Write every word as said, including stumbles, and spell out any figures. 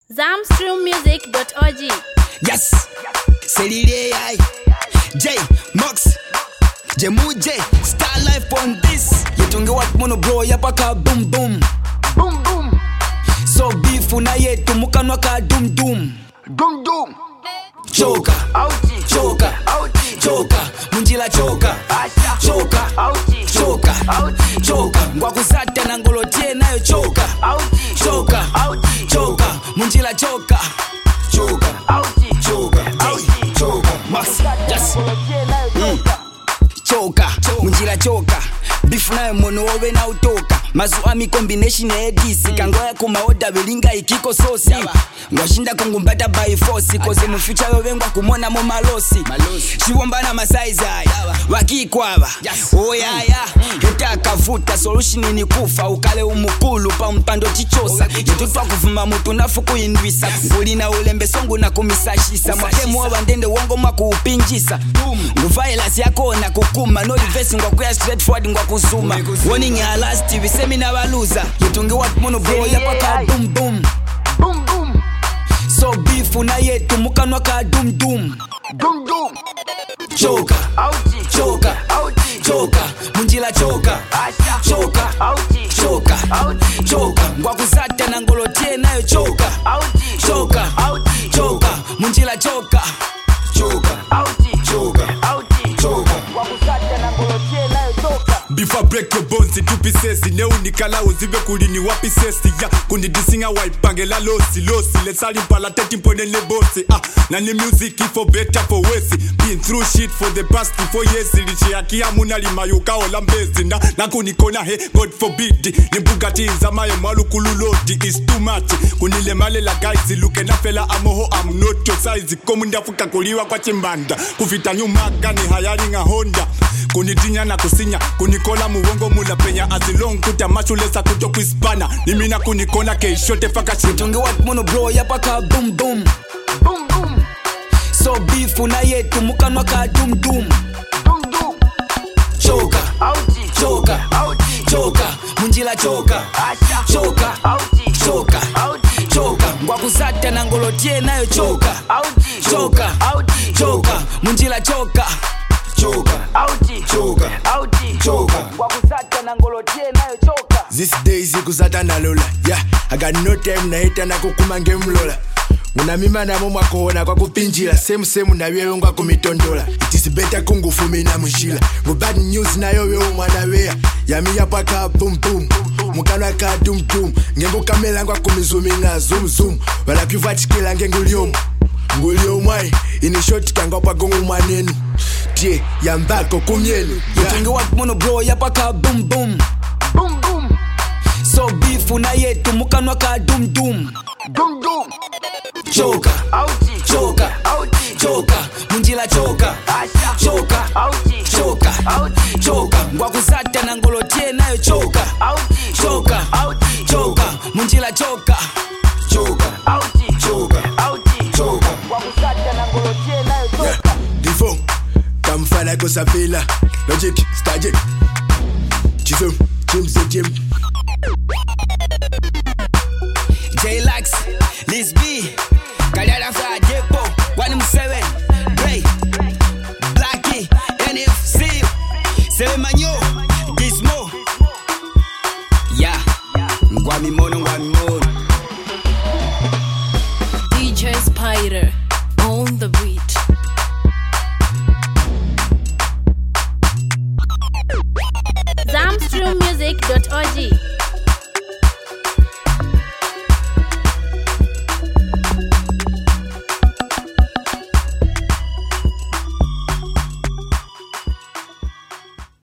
zamstream music dot org. Yes, Selile I J Mox Jemuje Star Life on this. Yetunge wat mono bro yapaka boom boom boom boom. So beef na yetu mukanwa ka dum dum dum dum. Choka ouchi choka ouchi choka munjila choka choka ouchi choka ouchi choka ngwakuzata na ngolotie nayo choka ouchi choka ouchi choka munjila choka choka ouchi choka ouchi choka Max yes mm. Choka munjila choka beef nayo mono owe na utoka mazu ami combination edisi mm. Kangoya kumaoda belinga ikiko sosi ngwashinda kungumbata by force koze mu future yobengwa kumona mo malosi shiwombana masaiza wakikwaba oh yeah yeah heta kavuta solution ni kufa ukale umukulu pa mpando chichosa yetutwa kuvuma mutu nafu kuindwisa ngulina ulembe songo na kumisashisa mahemu wandende wongo makupinjisa nguvailasi yako na kukuma no reverse ngwakuya straight forward ngwakuzuma warning ya last we seminar baluza yetunge wat mono bro yapaka boom boom boom boom. So beef na yetu mukanwa ka dum dum dum dum. Choka ouchi choka ouchi choka munjila choka choka ouchi choka ouchi choka ngwakuzata na ngolotie nayo choka ouchi choka ouchi choka munjila choka choka ouchi choka ouchi choka ngwakuzata na ngolotie nayo choka. Before break your bones into pieces, ne unikala uzibe kulini wapi sesi ya kundi disinga waipangela losi losi let's all impala thirteen point le bossy ah na ni music for better for worse been through shit for the past four years lichi akia munali mayuka ola mbezi na na kunikona he god forbid ni Bugatti zamaye malukululodi is too much kunile male la guys look na fella amoho I'm not your size komunda fuka kuliwa kwa chimbanda kufita nyuma kani hayaringa Honda kunitinya na kusinya kunikola muwongo mula penya azilong kuta machulesa kuto kuispana nimina kunikona ke shote faka shitunge wat mono bro yapaka boom boom boom boom. So beef na yetu mukanwa ka dum dum dum dum. Choka ouchi choka ouchi choka munjila choka choka ouchi choka ouchi choka ngwakuzata na ngolotie nayo choka ouchi choka ouchi choka munjila choka choka ouchi choka ouchi choka ngwakuzata na ngolotie nayo choka. These days ikuzata na lola yeah I got no time na hita na kukuma ngemlola una mima na momwa kuona kwa kupinjila same same na wewe ngwa kumitondola it is better kungufumi na mshila go bad news na yo wewe mwana wea yami yapaka boom boom mukana ka dum dum ngengo kamera ngwa kumizuminga zoom zoom wala kivatikila ngenguliomo ngulio mwai ini short kanga pa gongo manenu tie yambako kumyenu yetunge wat mono bro yapaka boom boom boom boom. So beef na yetu mukanwa ka dum dum dum dum. Choka ouchi choka ouchi choka munjila choka choka ouchi choka ouchi choka ngwakuzata na ngolotie nayo choka ouchi choka ouchi choka munjila choka choka ouchi choka ouchi choka ngwakuzata na ngolotie nayo choka. Difo kamfana ko sapela logic stagic chizo chim se chim J-Lax, Liz B, Kalera Fra Depo, one M seven, Bray, Blackie, N F C, Selemanyo, Gizmo. Yeah, Ngwami Mono, Ngwami Mono. D J Spider on the beat. zamstream music dot org.